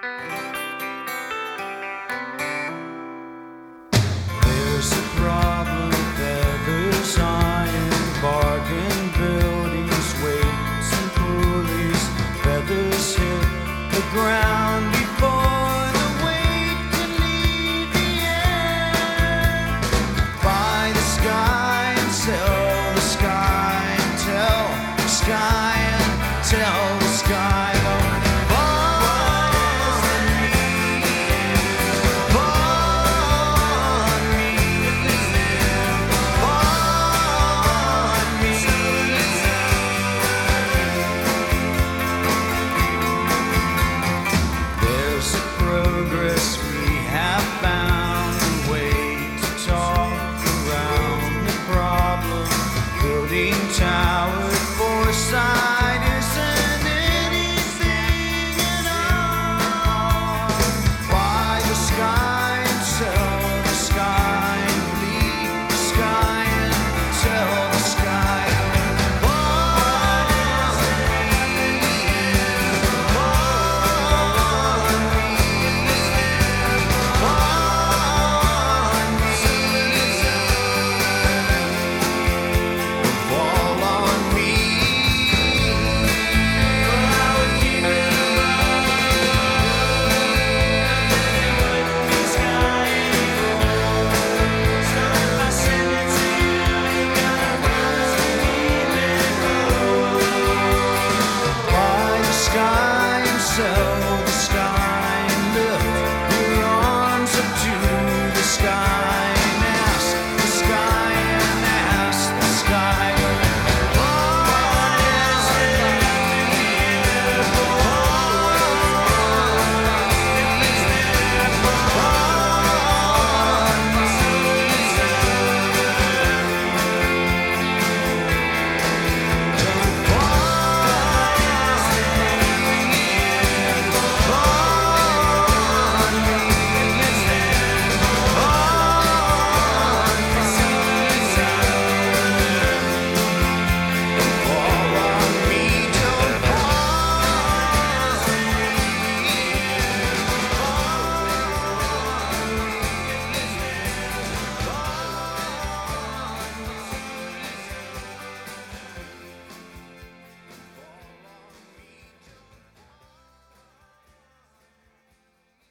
There's a problem, feathers, iron, bargain buildings, weights and pulleys. Feathers hit the ground before the weight can leave the air. Buy the sky and sell the sky and tell the sky and tell the sky. Tower foresight isn't anything at all. Buy the sky and sell the sky and bleed the sky and tell the sky. So